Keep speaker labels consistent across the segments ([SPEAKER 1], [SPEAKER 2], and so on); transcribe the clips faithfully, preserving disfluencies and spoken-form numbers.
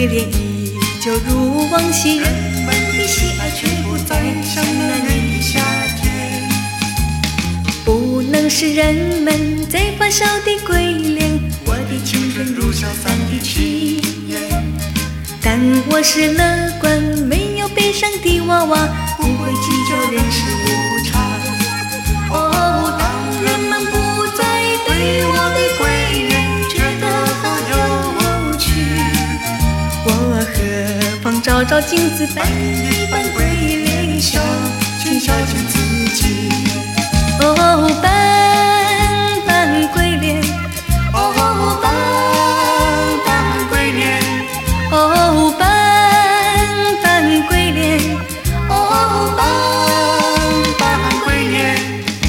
[SPEAKER 1] 归恋依旧如往昔，
[SPEAKER 2] 人们的喜爱却不再像那年的夏天。
[SPEAKER 1] 不能使人们再发烧的归恋，
[SPEAKER 2] 我的青春如消散的气焰。
[SPEAKER 1] 但我是乐观没有悲伤的娃娃，
[SPEAKER 2] 不会计较人世无常。哦，当人们不再对我的归恋觉得很有趣，
[SPEAKER 1] 我何妨照照镜子，
[SPEAKER 2] 扮一扮归恋笑，全消遣自己。
[SPEAKER 1] 哦，扮扮归恋，
[SPEAKER 2] 哦，扮扮归恋，
[SPEAKER 1] 哦，扮扮归恋，
[SPEAKER 2] 哦，扮扮归恋。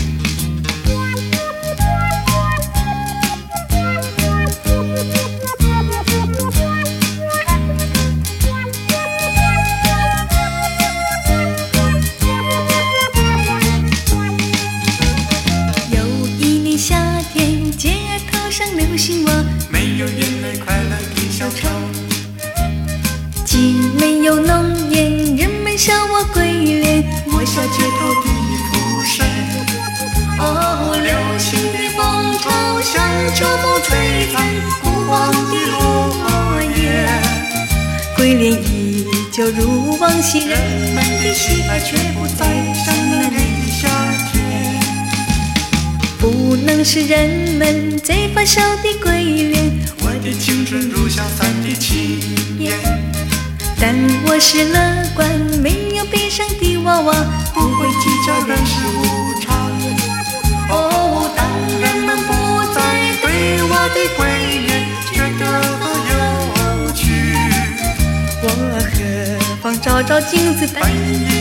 [SPEAKER 1] 有一年夏天，街头上流行我
[SPEAKER 2] 没有眼泪快乐的小丑，
[SPEAKER 1] 既没有浓烟，人们笑我归恋，
[SPEAKER 2] 我笑街头的浮生。哦，流行的风潮像秋风吹散枯黄的落叶，
[SPEAKER 1] 归恋依旧如往昔，
[SPEAKER 2] 人们的喜爱却不再像那年的夏天。
[SPEAKER 1] 不能使人们再发烧的归恋，
[SPEAKER 2] 我的青春如消散的气焰。
[SPEAKER 1] 但我是乐观没有悲伤的娃娃，
[SPEAKER 2] 不会计较人世无常。哦，当人们不再对我的归恋觉得很有趣，
[SPEAKER 1] 我何妨照照镜子，
[SPEAKER 2] 扮一